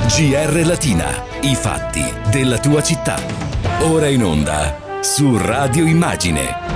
GR Latina, i fatti della tua città. Ora in onda su Radio Immagine.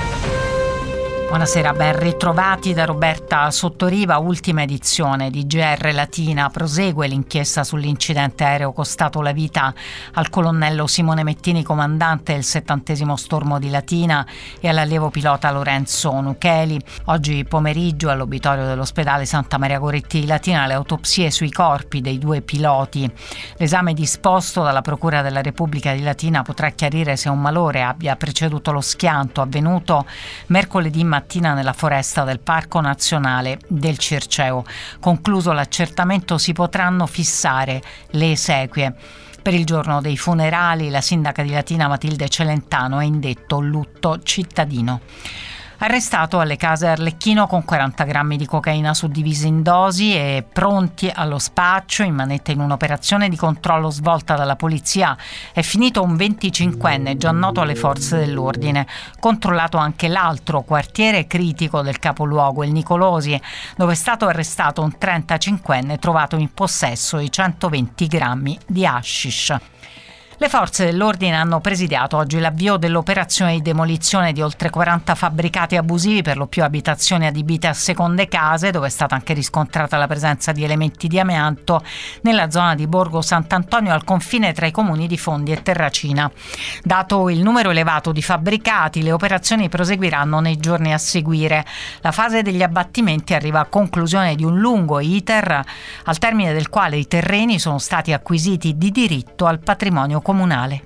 Buonasera, ben ritrovati da Roberta Sottoriva. Ultima edizione di GR Latina. Prosegue l'inchiesta sull'incidente aereo costato la vita al colonnello Simone Mettini, comandante del 70° stormo di Latina, e all'allievo pilota Lorenzo Nucheli. Oggi pomeriggio all'obitorio dell'ospedale Santa Maria Goretti di Latina le autopsie sui corpi dei due piloti. L'esame disposto dalla Procura della Repubblica di Latina potrà chiarire se un malore abbia preceduto lo schianto avvenuto mercoledì mattina nella foresta del Parco Nazionale del Circeo. Concluso l'accertamento si potranno fissare le esequie. Per il giorno dei funerali la sindaca di Latina Matilde Celentano ha indetto lutto cittadino. Arrestato alle case Arlecchino con 40 grammi di cocaina suddivisi in dosi e pronti allo spaccio, in manetta in un'operazione di controllo svolta dalla polizia, è finito un 25enne già noto alle forze dell'ordine. Controllato anche l'altro quartiere critico del capoluogo, il Nicolosi, dove è stato arrestato un 35enne trovato in possesso di 120 grammi di hashish. Le forze dell'ordine hanno presidiato oggi l'avvio dell'operazione di demolizione di oltre 40 fabbricati abusivi, per lo più abitazioni adibite a seconde case, dove è stata anche riscontrata la presenza di elementi di amianto nella zona di Borgo Sant'Antonio, al confine tra i comuni di Fondi e Terracina. Dato il numero elevato di fabbricati, le operazioni proseguiranno nei giorni a seguire. La fase degli abbattimenti arriva a conclusione di un lungo iter, al termine del quale i terreni sono stati acquisiti di diritto al patrimonio comunale.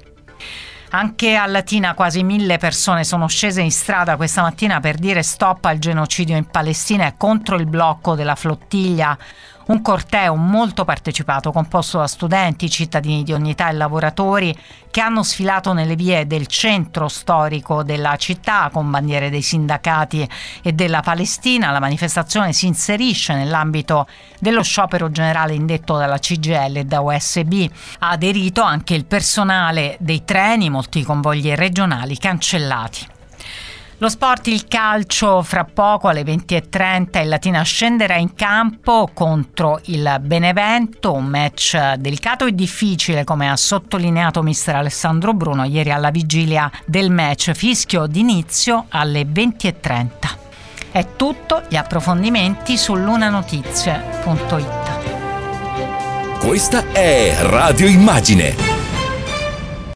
Anche a Latina quasi 1000 persone sono scese in strada questa mattina per dire stop al genocidio in Palestina e contro il blocco della flottiglia. Un corteo molto partecipato, composto da studenti, cittadini di ogni età e lavoratori, che hanno sfilato nelle vie del centro storico della città con bandiere dei sindacati e della Palestina. La manifestazione si inserisce nell'ambito dello sciopero generale indetto dalla CGIL e da USB. Ha aderito anche il personale dei treni, molti convogli regionali cancellati. Lo sport, il calcio, fra poco alle 20:30 il Latina scenderà in campo contro il Benevento, un match delicato e difficile, come ha sottolineato mister Alessandro Bruno ieri alla vigilia del match. Fischio d'inizio alle 20:30. È tutto, gli approfondimenti su lunanotizie.it. Questa è Radio Immagine.